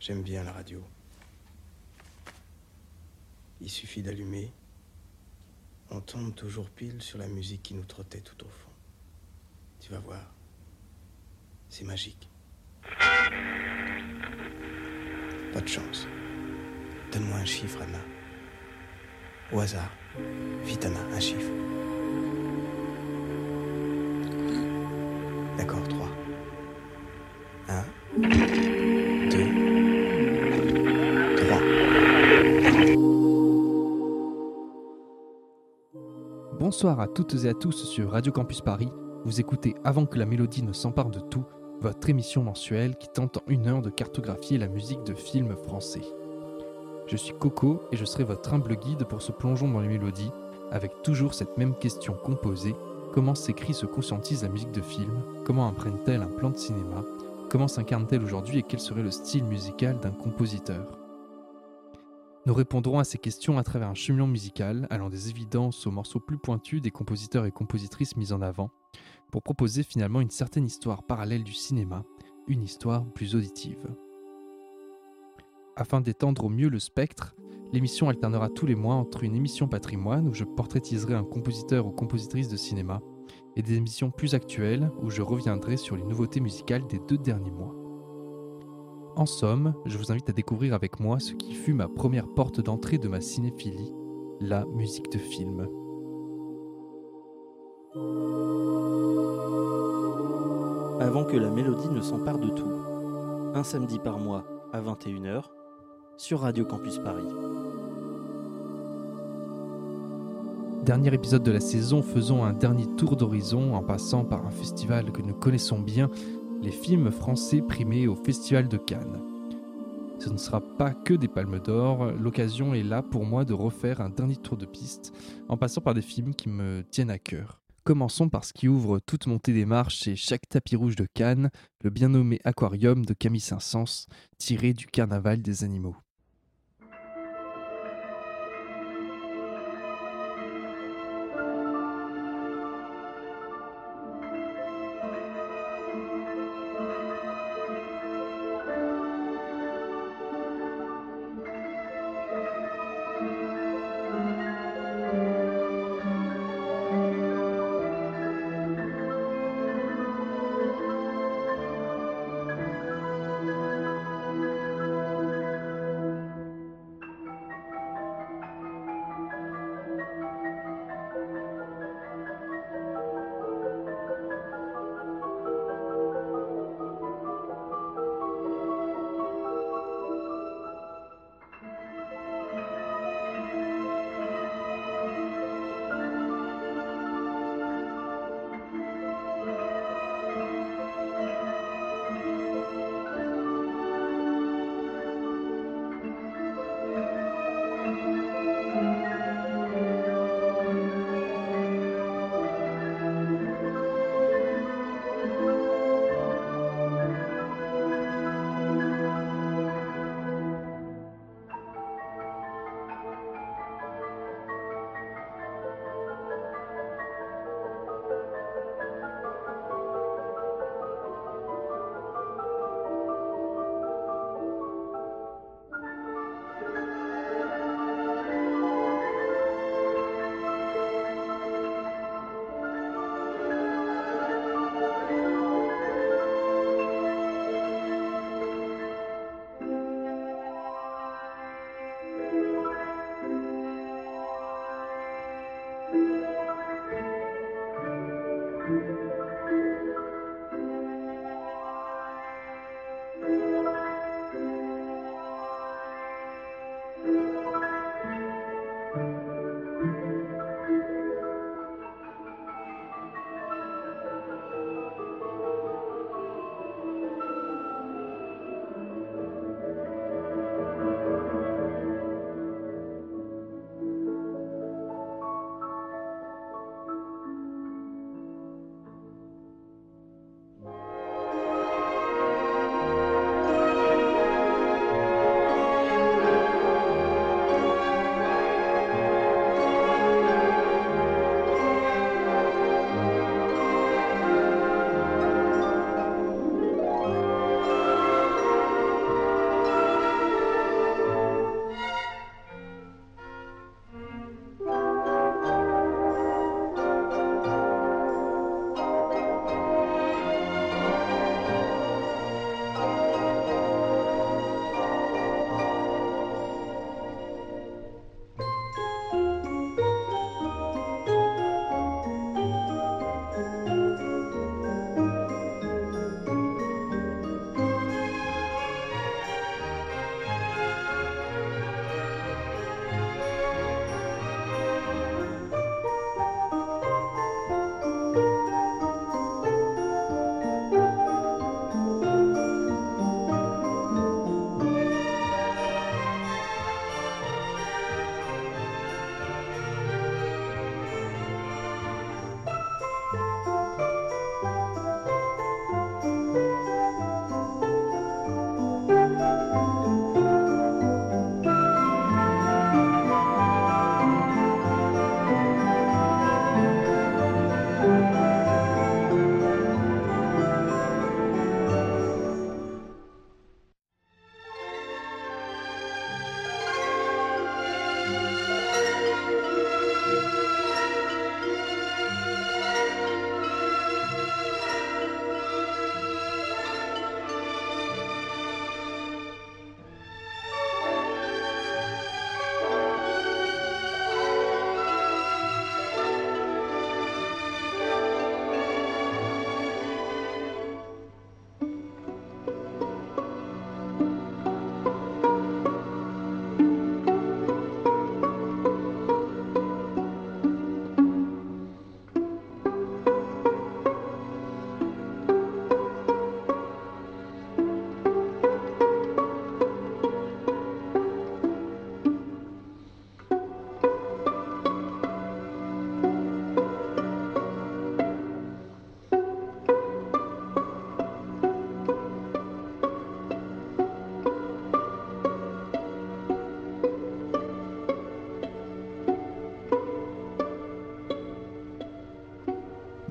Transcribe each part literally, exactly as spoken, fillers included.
J'aime bien la radio. Il suffit d'allumer. On tombe toujours pile sur la musique qui nous trottait tout au fond. Tu vas voir. C'est magique. Pas de chance. Donne-moi un chiffre, Anna. Au hasard. Vite, Anna, un chiffre. D'accord, trois. Un, deux, trois. Bonsoir à toutes et à tous sur Radio Campus Paris. Vous écoutez Avant que la mélodie ne s'empare de tout, votre émission mensuelle qui tente en une heure de cartographier la musique de films français. Je suis Coco et je serai votre humble guide pour ce plongeon dans les mélodies, avec toujours cette même question composée: comment s'écrit, se conscientise la musique de film? Comment imprègne-t-elle un plan de cinéma? Comment s'incarne-t-elle aujourd'hui et quel serait le style musical d'un compositeur? Nous répondrons à ces questions à travers un cheminement musical, allant des évidences aux morceaux plus pointus des compositeurs et compositrices mis en avant, pour proposer finalement une certaine histoire parallèle du cinéma, une histoire plus auditive. Afin d'étendre au mieux le spectre, l'émission alternera tous les mois entre une émission patrimoine où je portraitiserai un compositeur ou compositrice de cinéma et des émissions plus actuelles où je reviendrai sur les nouveautés musicales des deux derniers mois. En somme, je vous invite à découvrir avec moi ce qui fut ma première porte d'entrée de ma cinéphilie, la musique de film. Avant que la mélodie ne s'empare de tout. Un samedi par mois à vingt et une heures sur Radio Campus Paris. Dernier épisode de la saison, faisons un dernier tour d'horizon en passant par un festival que nous connaissons bien, les films français primés au Festival de Cannes. Ce ne sera pas que des palmes d'or, l'occasion est là pour moi de refaire un dernier tour de piste en passant par des films qui me tiennent à cœur. Commençons par ce qui ouvre toute montée des marches et chaque tapis rouge de Cannes, le bien nommé Aquarium de Camille Saint-Saëns, tiré du Carnaval des animaux.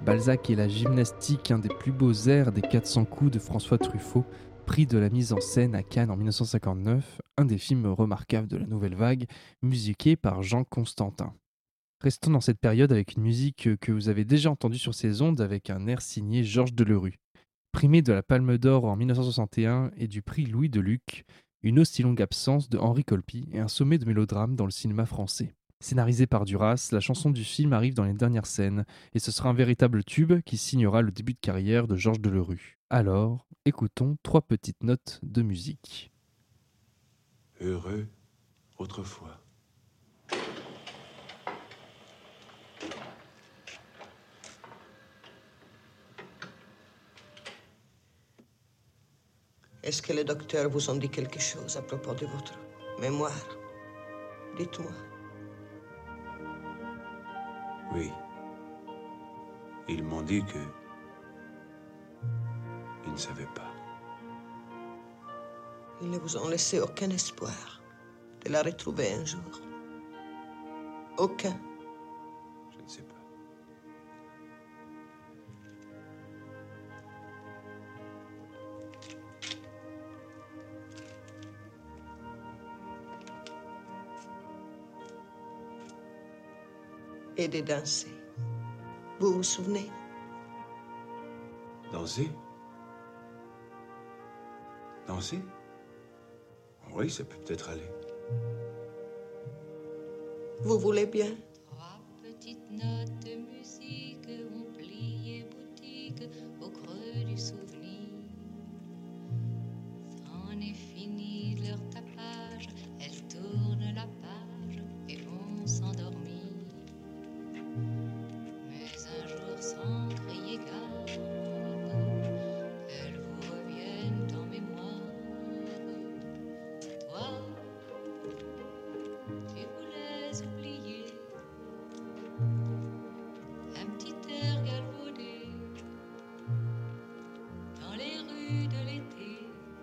Balzac et la gymnastique, un des plus beaux airs des quatre cents coups de François Truffaut, prix de la mise en scène à Cannes en dix-neuf cent cinquante-neuf, un des films remarquables de la Nouvelle Vague, musiqué par Jean Constantin. Restons dans cette période avec une musique que vous avez déjà entendue sur ces ondes avec un air signé Georges Delerue. Primé de la Palme d'Or en dix-neuf cent soixante et un et du prix Louis Deluc, une aussi longue absence de Henri Colpi et un sommet de mélodrame dans le cinéma français. Scénarisée par Duras, la chanson du film arrive dans les dernières scènes et ce sera un véritable tube qui signera le début de carrière de Georges Delerue. Alors, écoutons trois petites notes de musique. Heureux autrefois. Est-ce que les docteurs vous ont dit quelque chose à propos de votre mémoire? Dites-moi. Oui. Ils m'ont dit que... Ils ne savaient pas. Ils ne vous ont laissé aucun espoir de la retrouver un jour. Aucun. Je ne sais pas. Et de danser. Vous vous souvenez? Danser? Danser? Oui, ça peut peut-être aller. Vous voulez bien? Trois petites notes de musique ont plié boutique au creux du souvenir. C'en est fini de leur tapage, elles tournent la page et vont s'endormir. Mais un jour sans crier gare, elles vous reviennent en mémoire. Toi, tu voulais oublier un petit air galvaudé dans les rues de l'été.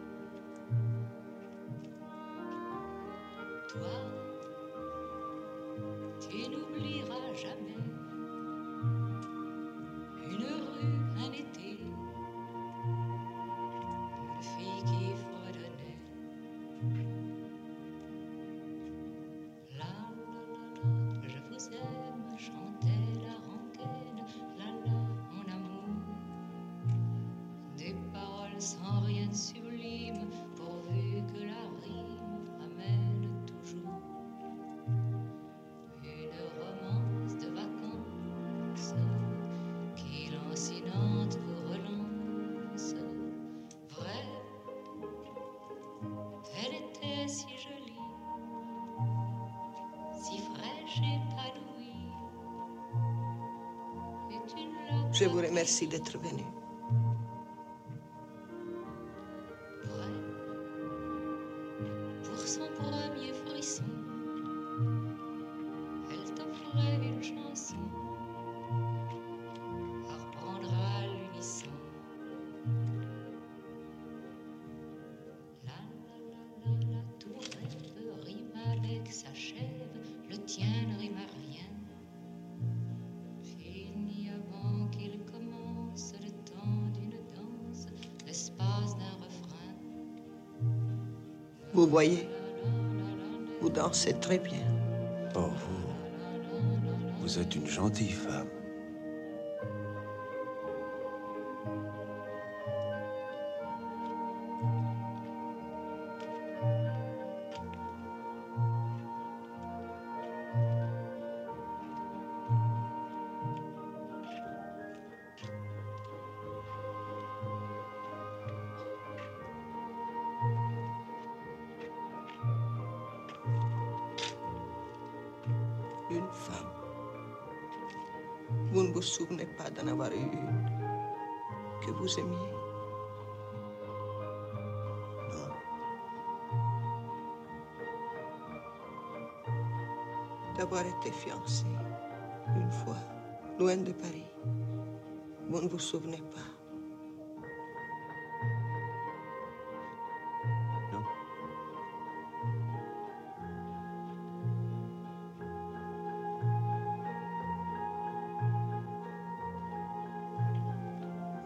Toi, tu n'oublieras jamais une rue, un été, une fille qui fredonnait. La la la la, je vous aime, chantait la rengaine. La la, mon amour, des paroles sans rien de sublime, pourvu que la rime amène toujours une romance de vacances qui lancinante vous relance. Vrai, elle était si jolie, si fraîche, épanouie. Et tu ne l'as Je pas vous remercie d'être venu. vrai. Pour son premier frisson, elle t'offrait une chanson à reprendre à l'unisson. La la la la la, tout rêve rime avec sa chèvre, le tien ne rime à rien. Fini avant qu'il commence le temps d'une danse, l'espace d'un refrain. Vous voyez, vous dansez très bien. Oh, vous... Vous êtes une gentille femme. Une femme. Vous ne vous souvenez pas d'en avoir eu une que vous aimiez? Non. D'avoir été fiancé une fois, loin de Paris. Vous ne vous souvenez pas? Non.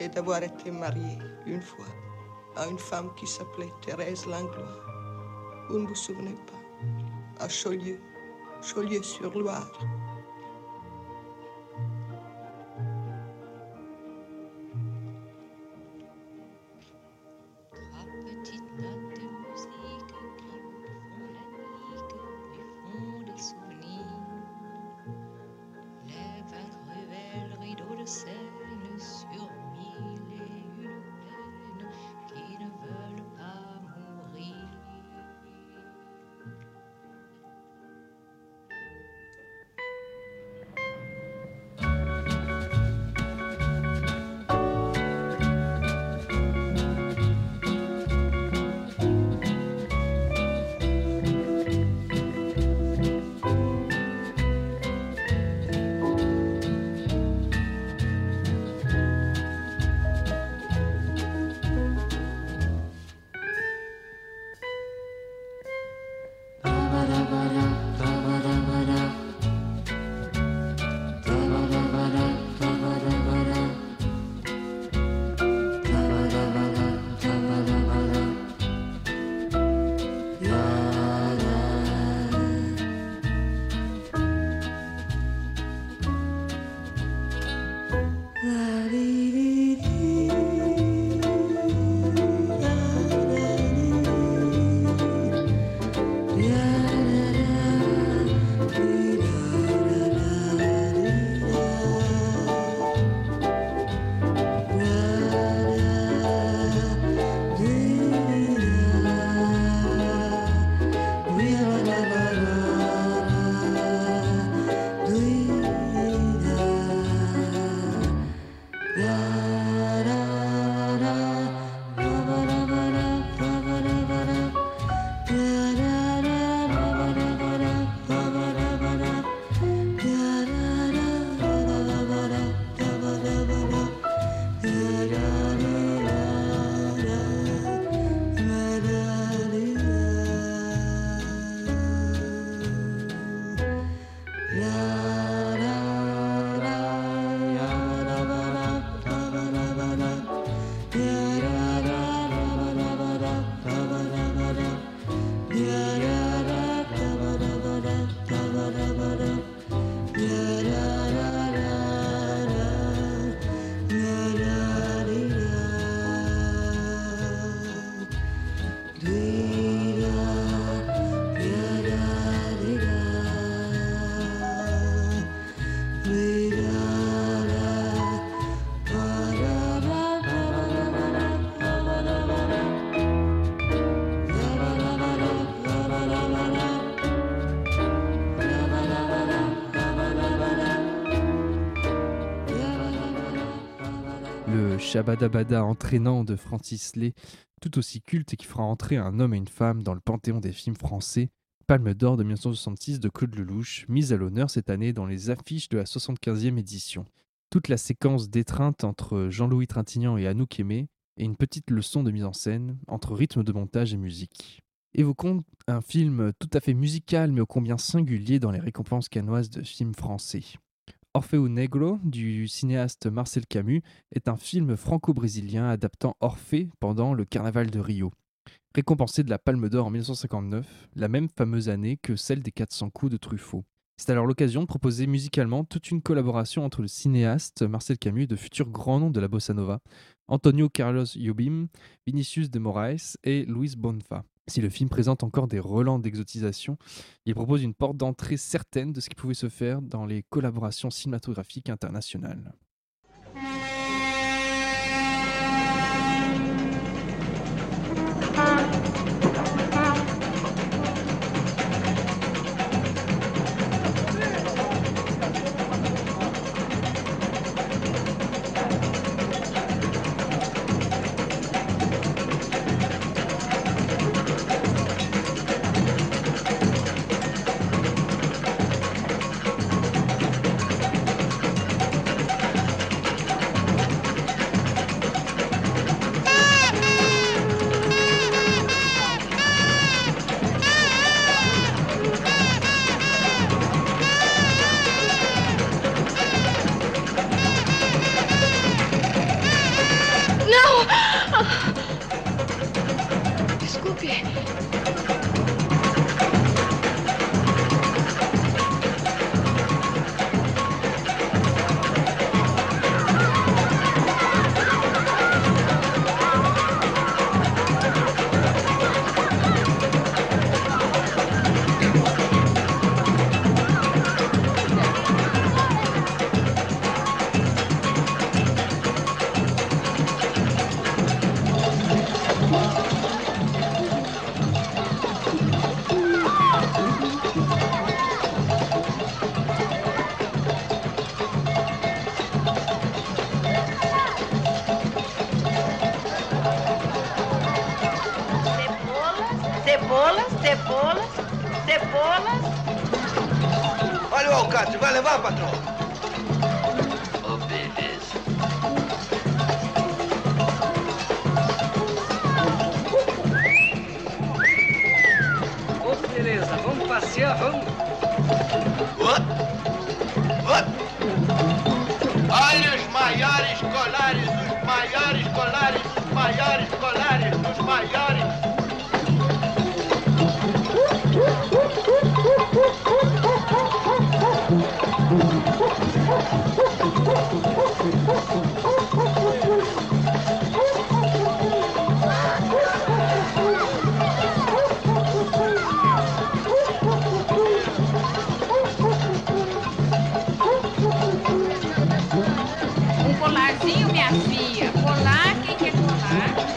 et d'avoir été marié une fois à une femme qui s'appelait Thérèse Langlois. Vous ne vous souvenez pas? À Chaulieu, Chaulieu-sur-Loire. Shabadabada entraînant de Francis Lay, tout aussi culte et qui fera entrer un homme et une femme dans le panthéon des films français, Palme d'or de mille neuf cent soixante-six de Claude Lelouch, mise à l'honneur cette année dans les affiches de la soixante-quinzième édition. Toute la séquence d'étreinte entre Jean-Louis Trintignant et Anouk Aimée et une petite leçon de mise en scène entre rythme de montage et musique. Évoquons un film tout à fait musical mais ô combien singulier dans les récompenses cannoises de films français. Orfeu Negro du cinéaste Marcel Camus est un film franco-brésilien adaptant Orphée pendant le Carnaval de Rio. Récompensé de la Palme d'or en mille neuf cent cinquante-neuf, la même fameuse année que celle des quatre cents coups de Truffaut. C'est alors l'occasion de proposer musicalement toute une collaboration entre le cinéaste Marcel Camus et de futurs grands noms de la bossa nova, Antonio Carlos Jobim, Vinicius de Moraes et Luis Bonfa. Si le film présente encore des relents d'exotisation, il propose une porte d'entrée certaine de ce qui pouvait se faire dans les collaborations cinématographiques internationales. quê? Cebolas, cebolas, cebolas. Olha o alcatre, vai levar, patrão? Oh, beleza. Ô, oh, beleza, vamos passear, vamos? What? What? Olha os maiores colares, os maiores colares, os maiores colares, os maiores. Um colarzinho, minha filha. Colar, quem quer colar?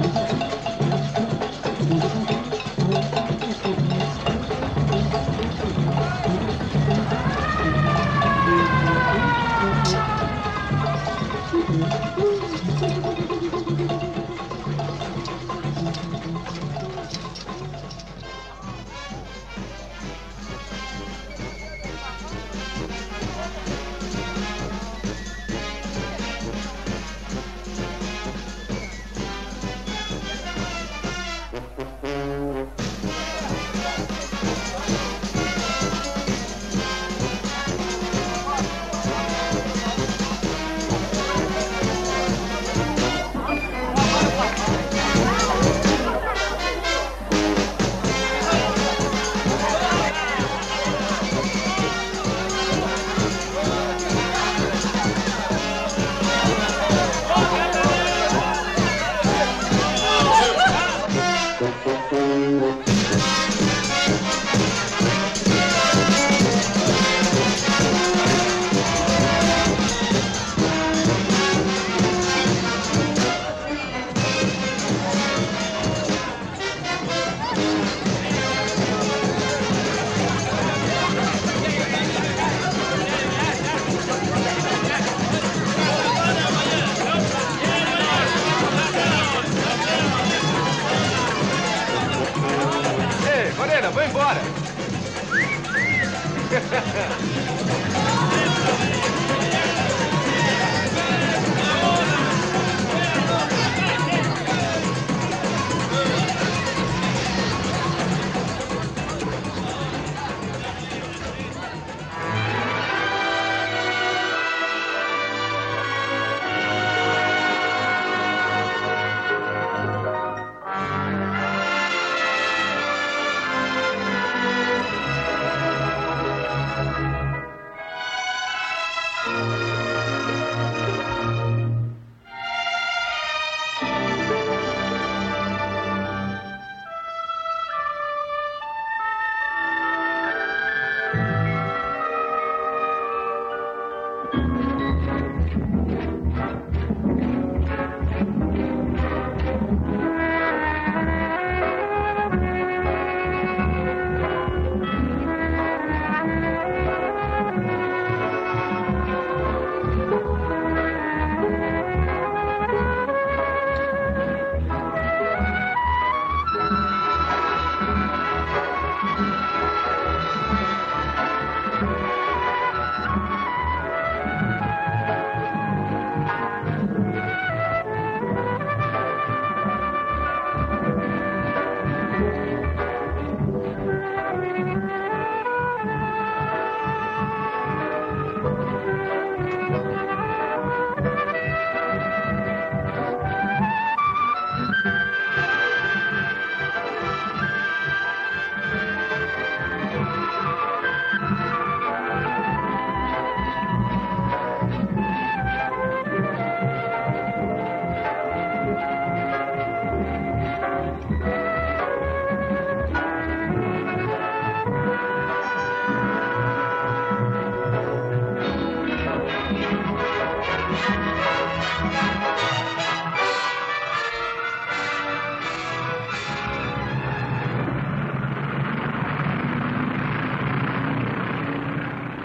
Vai embora!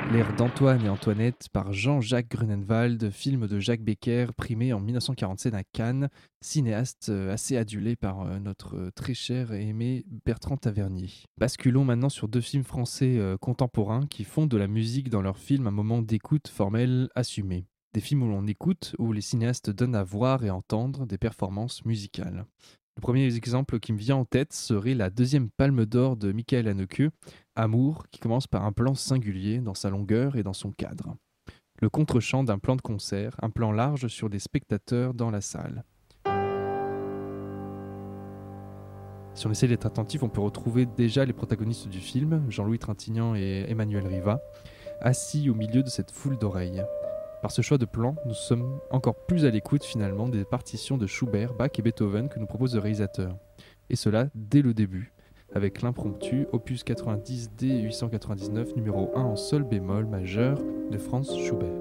L'air d'Antoine et Antoinette par Jean-Jacques Grunenwald, film de Jacques Becker, primé en dix-neuf cent quarante-sept à Cannes, cinéaste assez adulé par notre très cher et aimé Bertrand Tavernier. Basculons maintenant sur deux films français contemporains qui font de la musique dans leurs films un moment d'écoute formelle assumé. Des films où l'on écoute, où les cinéastes donnent à voir et entendre des performances musicales. Le premier exemple qui me vient en tête serait la deuxième Palme d'Or de Michael Haneke, Amour, qui commence par un plan singulier dans sa longueur et dans son cadre. Le contre-champ d'un plan de concert, un plan large sur des spectateurs dans la salle. Si on essaie d'être attentif, on peut retrouver déjà les protagonistes du film, Jean-Louis Trintignant et Emmanuel Riva, assis au milieu de cette foule d'oreilles. Par ce choix de plan, nous sommes encore plus à l'écoute finalement des partitions de Schubert, Bach et Beethoven que nous propose le réalisateur. Et cela dès le début, avec l'impromptu opus quatre-vingt-dix D huit cent quatre-vingt-dix-neuf numéro un en sol bémol majeur de Franz Schubert.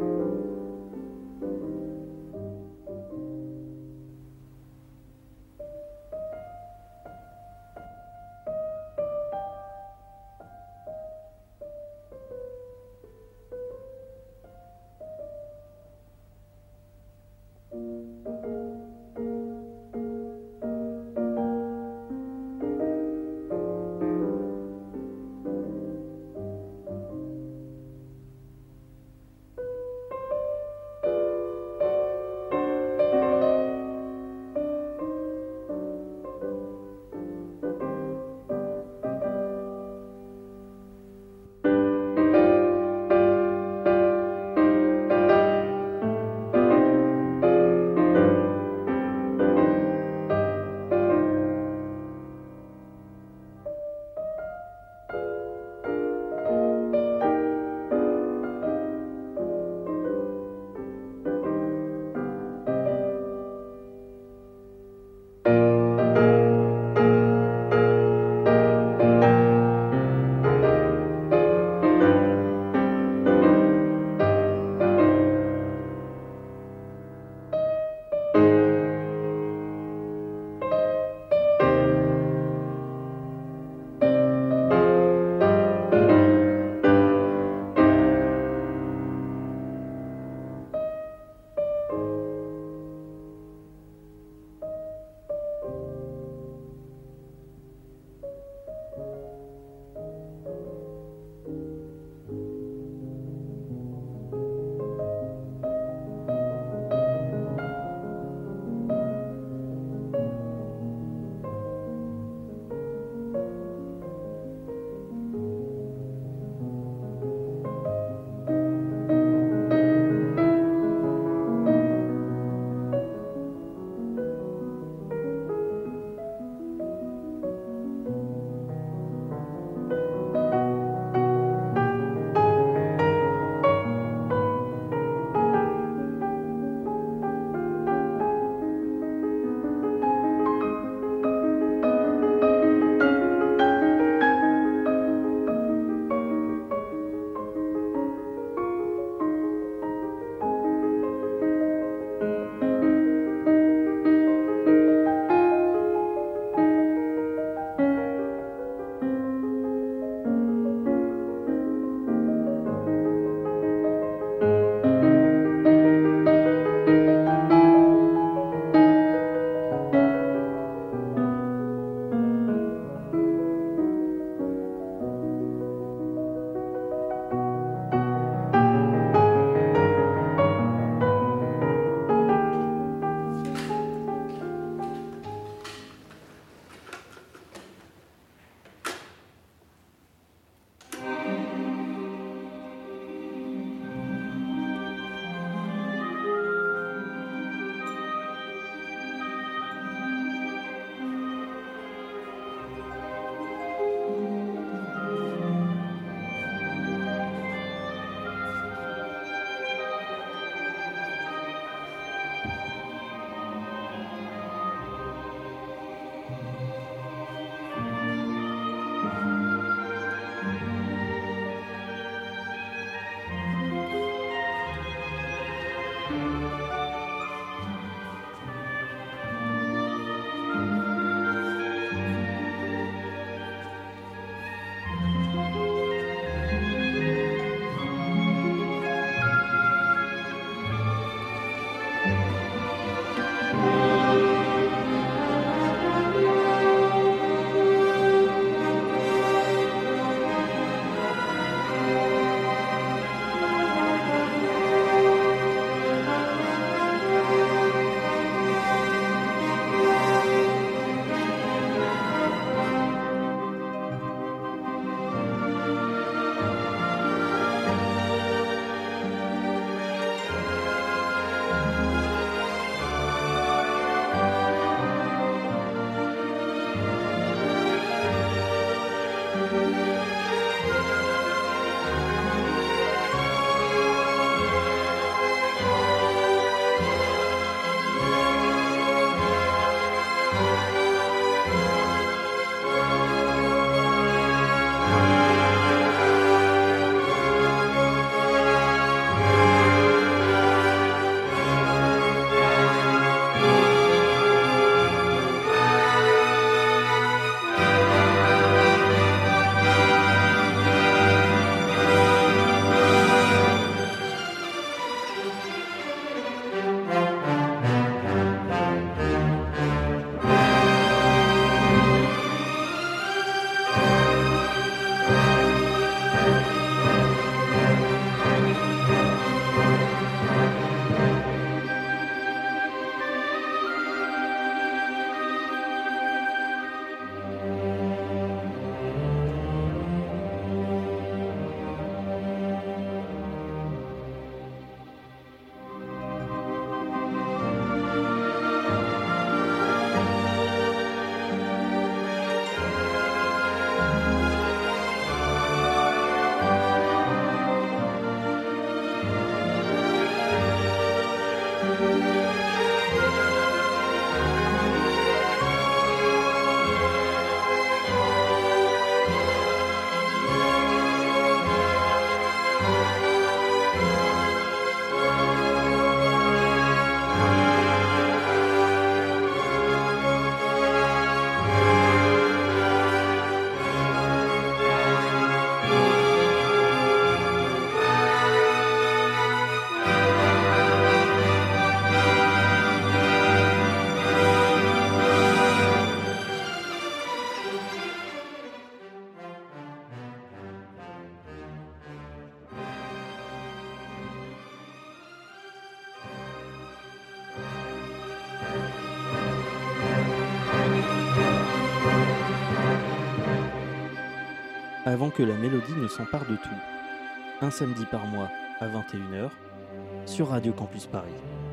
avant que la mélodie ne s'empare de tout. Un samedi par mois à vingt et une heures sur Radio Campus Paris.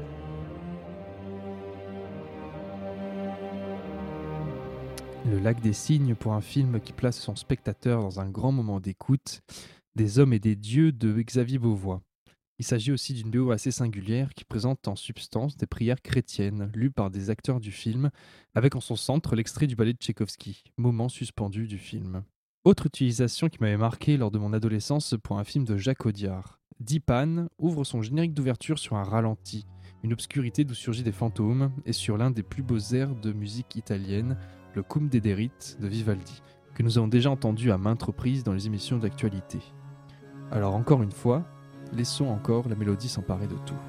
Le Lac des Cygnes pour un film qui place son spectateur dans un grand moment d'écoute, Des hommes et des dieux de Xavier Beauvois. Il s'agit aussi d'une B O assez singulière qui présente en substance des prières chrétiennes lues par des acteurs du film, avec en son centre l'extrait du ballet de Tchaïkovski, moment suspendu du film. Autre utilisation qui m'avait marqué lors de mon adolescence pour un film de Jacques Audiard. Dipan ouvre son générique d'ouverture sur un ralenti, une obscurité d'où surgit des fantômes, et sur l'un des plus beaux airs de musique italienne, le Cum Dederit de Vivaldi, que nous avons déjà entendu à maintes reprises dans les émissions d'actualité. Alors encore une fois, laissons encore la mélodie s'emparer de tout.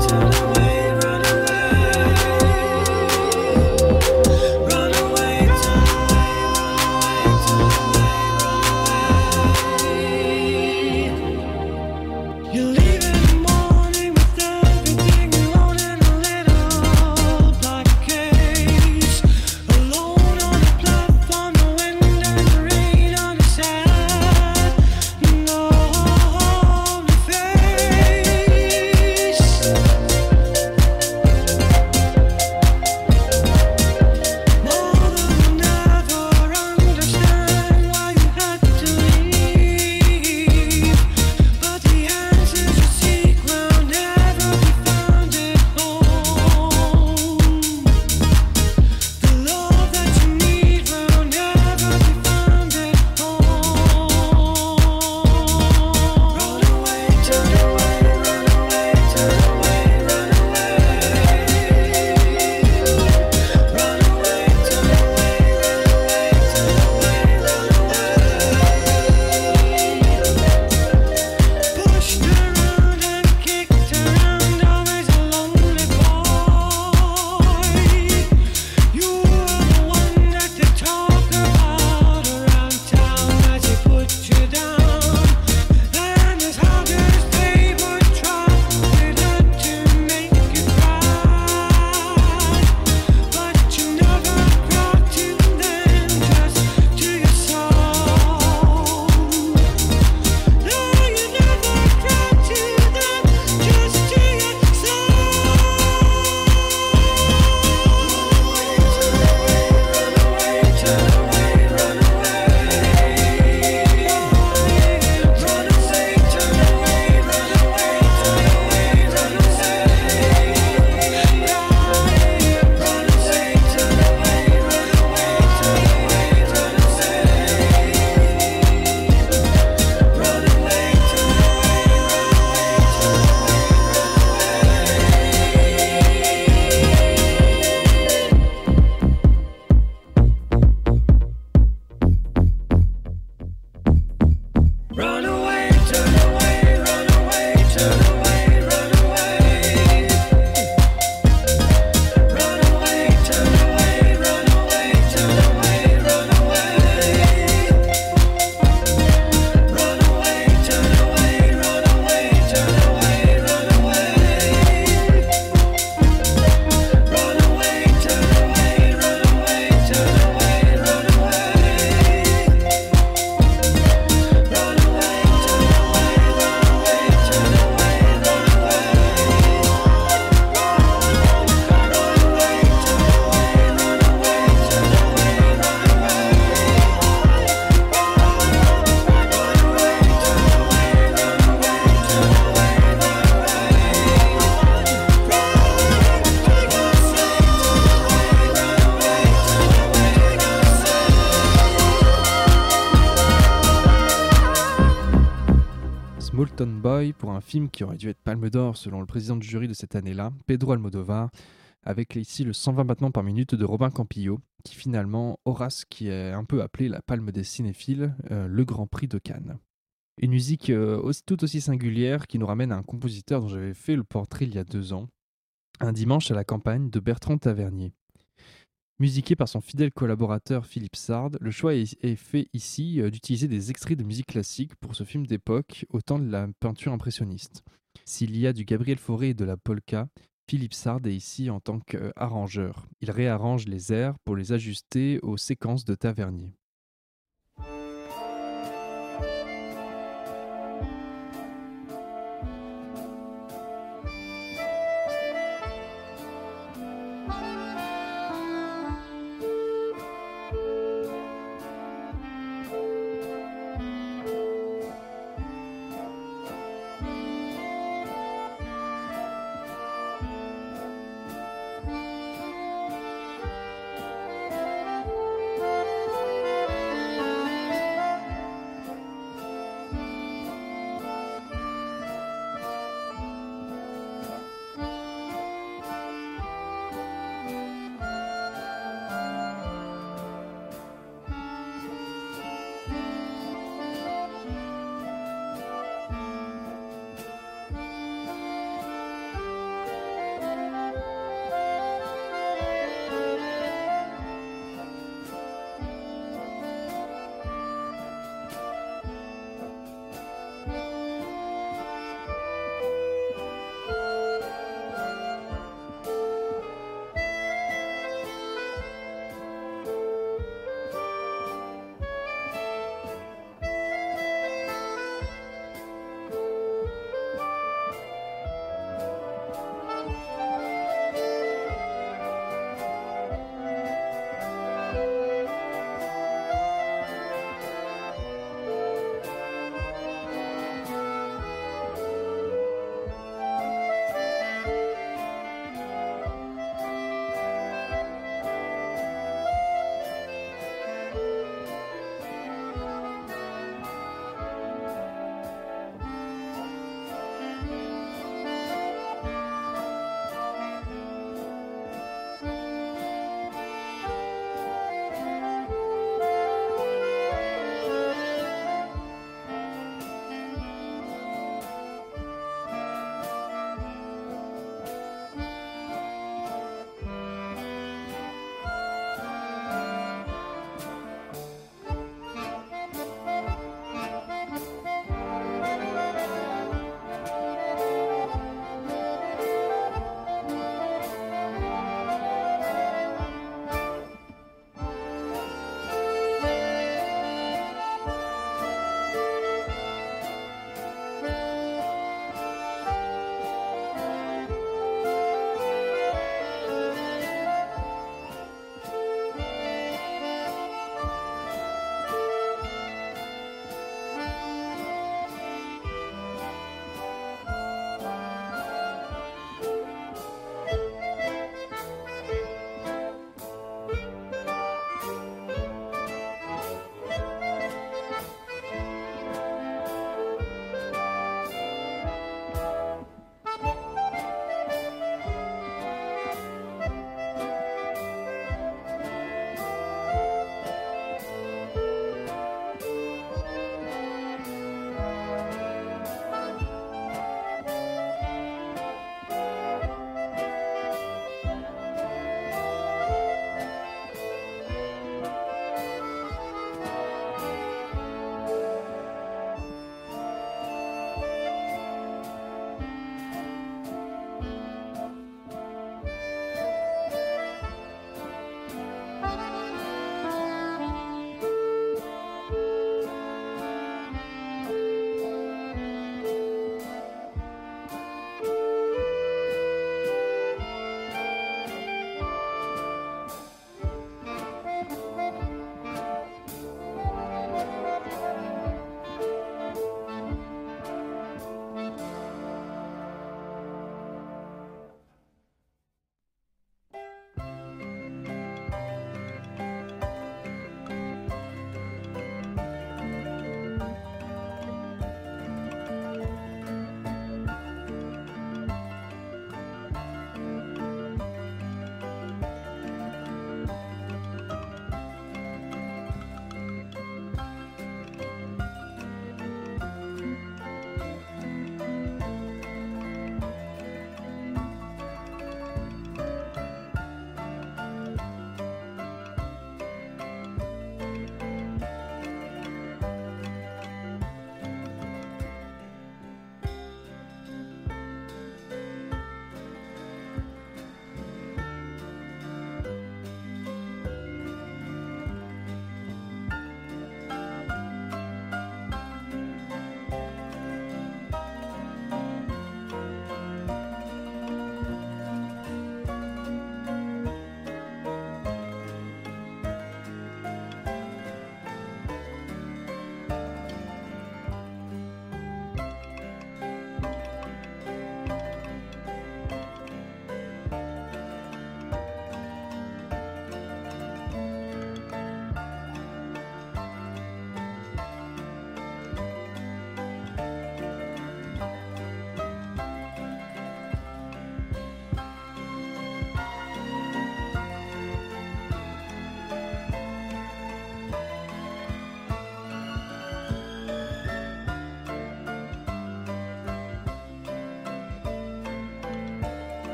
Small Boy pour un film qui aurait dû être Palme d'Or selon le président du jury de cette année-là, Pedro Almodóvar, avec ici le cent vingt battements par minute de Robin Campillo, qui finalement aura ce qui est un peu appelé la palme des cinéphiles, euh, le Grand Prix de Cannes. Une musique euh, aussi, tout aussi singulière qui nous ramène à un compositeur dont j'avais fait le portrait il y a deux ans, Un dimanche à la campagne de Bertrand Tavernier. Musiqué par son fidèle collaborateur Philippe Sard, le choix est, est fait ici euh, d'utiliser des extraits de musique classique pour ce film d'époque, au temps de la peinture impressionniste. S'il y a du Gabriel Fauré et de la polka, Philippe Sard est ici en tant qu'arrangeur. Il réarrange les airs pour les ajuster aux séquences de Tavernier. Thank you.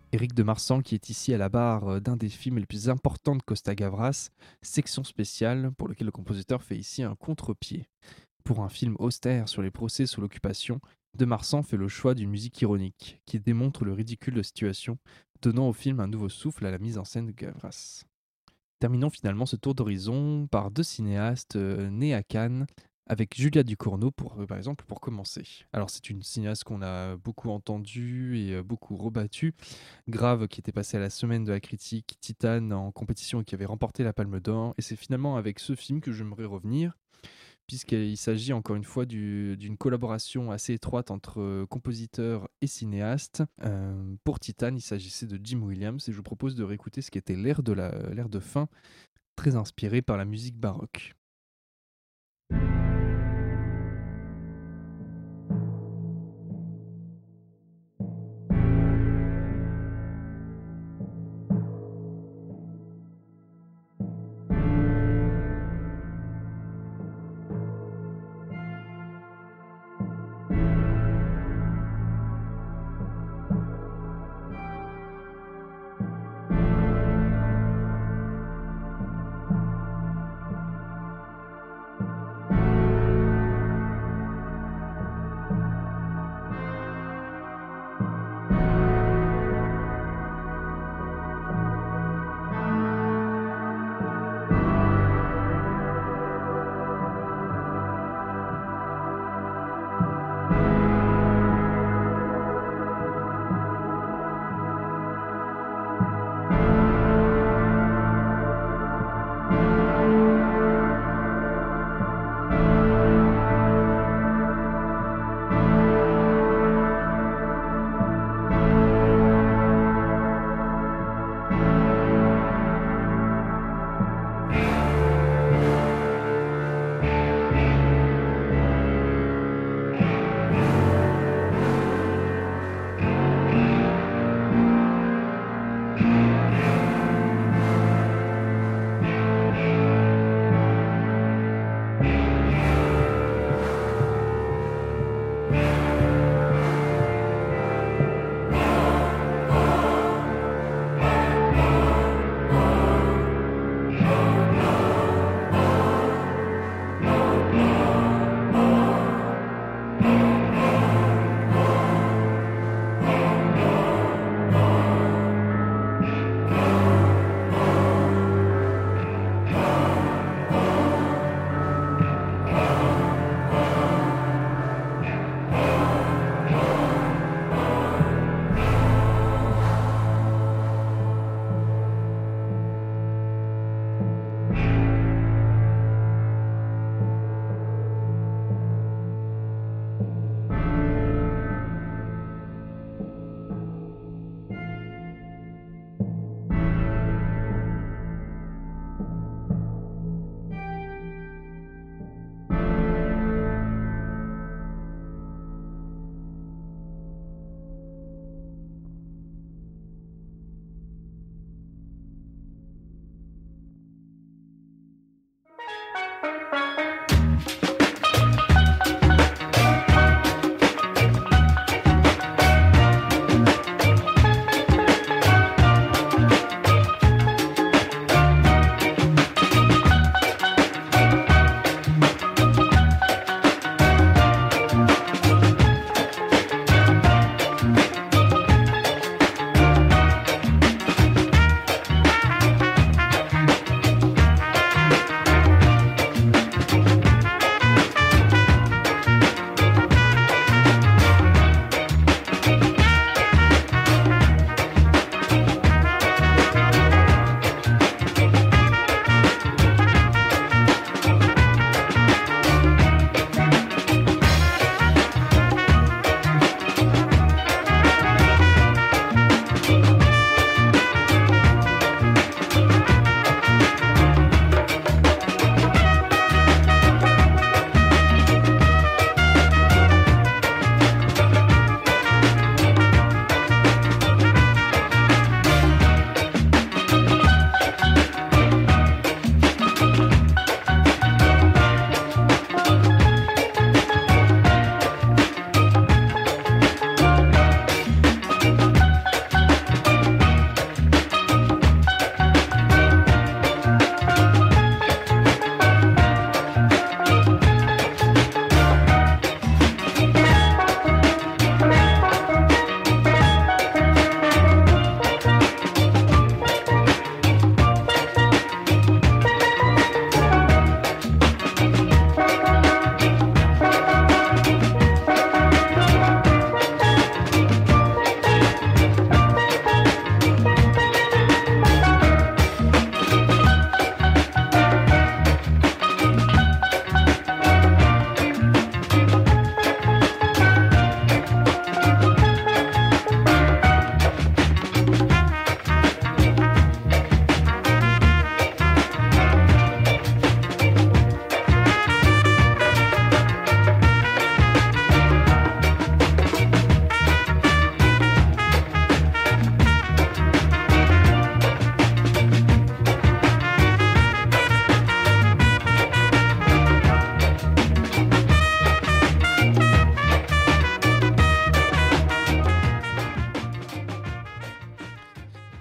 Éric de Marsan qui est ici à la barre d'un des films les plus importants de Costa Gavras, Section spéciale, pour lequel le compositeur fait ici un contre-pied. Pour un film austère sur les procès sous l'occupation, de Marsan fait le choix d'une musique ironique, qui démontre le ridicule de la situation, donnant au film un nouveau souffle à la mise en scène de Gavras. Terminons finalement ce tour d'horizon par deux cinéastes euh, nés à Cannes, avec Julia Ducournau, pour, euh, par exemple, pour commencer. Alors c'est une cinéaste qu'on a beaucoup entendue et euh, beaucoup rebattue. Grave, qui était passée à la semaine de la critique, Titane en compétition et qui avait remporté la Palme d'Or. Et c'est finalement avec ce film que j'aimerais revenir, puisqu'il s'agit encore une fois du, d'une collaboration assez étroite entre euh, compositeur et cinéaste. Euh, pour Titane, il s'agissait de Jim Williams, et je vous propose de réécouter ce qui était l'air de, la, l'air de fin, très inspiré par la musique baroque.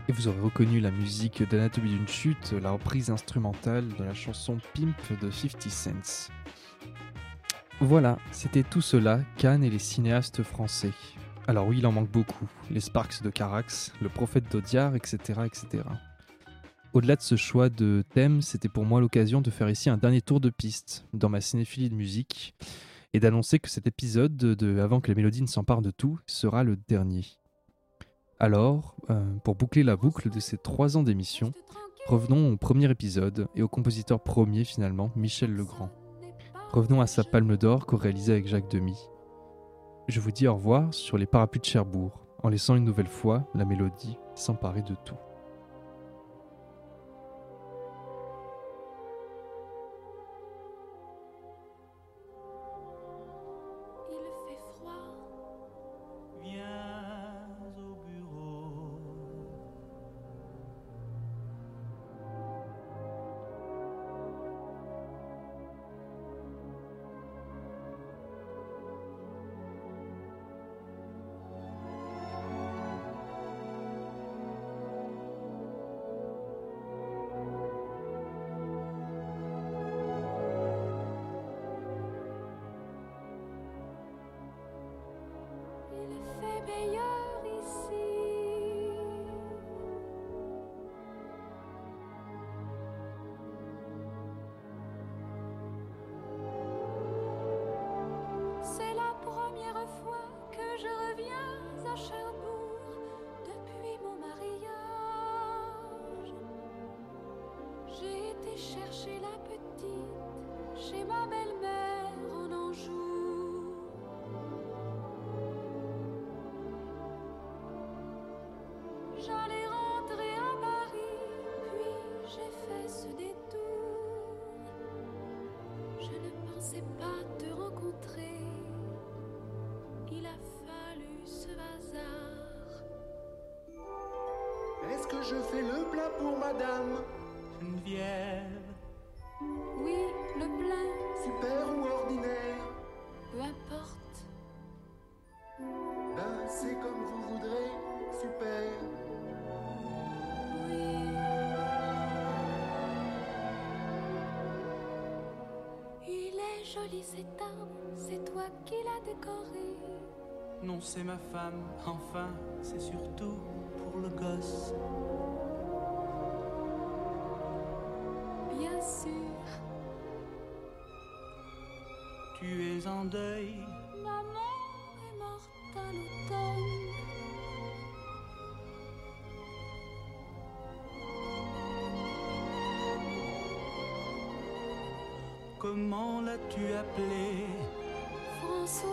Et vous aurez reconnu la musique d'Anatomie d'une chute, la reprise instrumentale de la chanson Pimp de fifty cents. Voilà, c'était tout cela, Cannes et les cinéastes français. Alors oui, il en manque beaucoup, les Sparks de Carax, le Prophète d'Audiard, et cetera, et cetera. Au-delà de ce choix de thème, c'était pour moi l'occasion de faire ici un dernier tour de piste dans ma cinéphilie de musique et d'annoncer que cet épisode de Avant que la mélodie ne s'empare de tout sera le dernier. Alors, euh, pour boucler la boucle de ces trois ans d'émission, revenons au premier épisode et au compositeur premier finalement, Michel Legrand. Revenons à sa Palme d'Or co-réalisée avec Jacques Demy. Je vous dis au revoir sur les parapluies de Cherbourg, en laissant une nouvelle fois la mélodie s'emparer de tout. Chercher la petite chez ma belle-mère en Anjou. J'allais rentrer à Paris, puis j'ai fait ce détour. Je ne pensais pas te rencontrer, il a fallu ce hasard. Est-ce que je fais le plat pour madame Geneviève? Oui, le plat. Super ou ordinaire? Peu importe. Ben, c'est comme vous voudrez. Super. Oui. Il est joli cet arbre, c'est toi qui l'as décoré. Non, c'est ma femme, enfin, c'est surtout pour le gosse. Bien sûr. Tu es en deuil. Maman est morte à l'automne. Comment l'as-tu appelée? Françoise,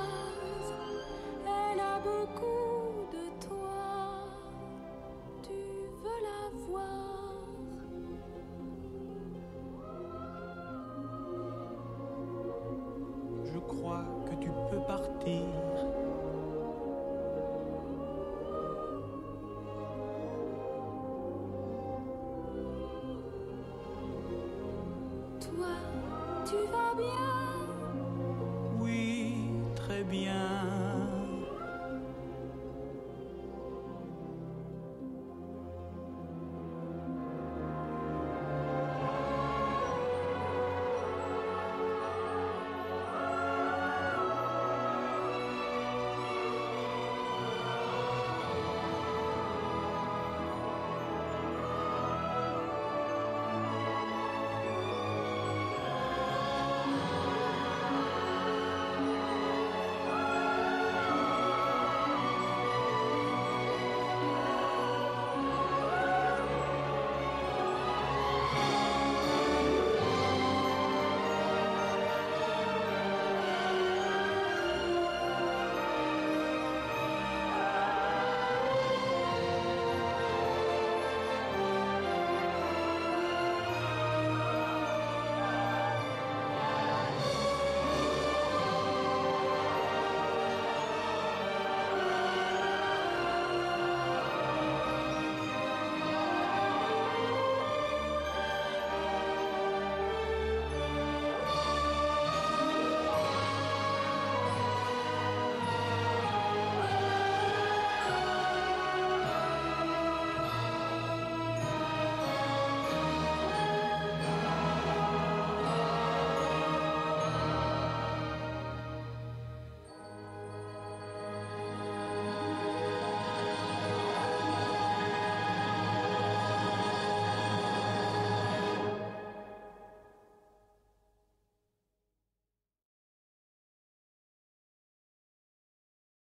elle a beaucoup de toi. Tu veux la voir? Je crois que tu peux partir. Toi, tu vas bien?